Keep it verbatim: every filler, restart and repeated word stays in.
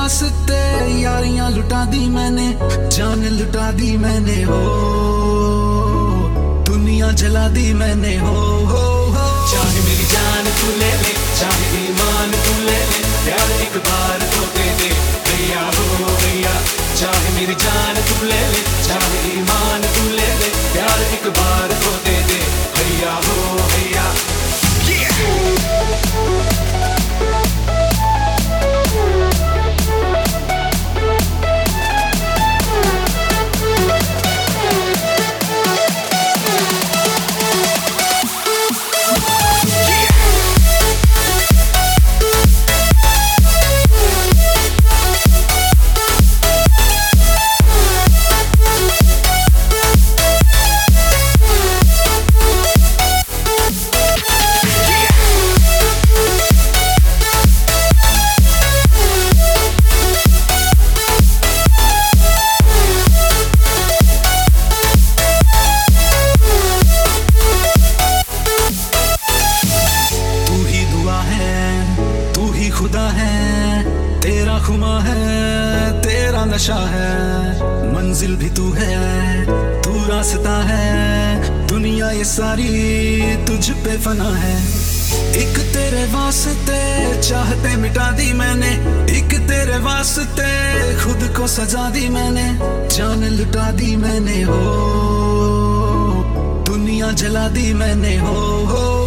वास्ते यारियां लुटा दी मैंने, जान लुटा दी मैंने हो, दुनिया जला दी मैंने हो हो हो। चाहे मेरी जान तू ले ले, चाहे ईमान तू ले ले, प्यार एक बार तो दे दे भैया हो भैया। चाहे मेरी जान तू ले ले, चाहे ईमान तू ले ले, प्यार एक बार तो दे दे भैया हो भैया। खुदा है तेरा खुमा है, तेरा नशा है, मंजिल भी तू है, तू रास्ता है, दुनिया ये सारी तुझ पे फना है। एक तेरे वास्ते चाहते मिटा दी मैंने, एक तेरे वास्ते खुद को सजा दी मैंने, जान लुटा दी मैंने हो, दुनिया जला दी मैंने हो हो।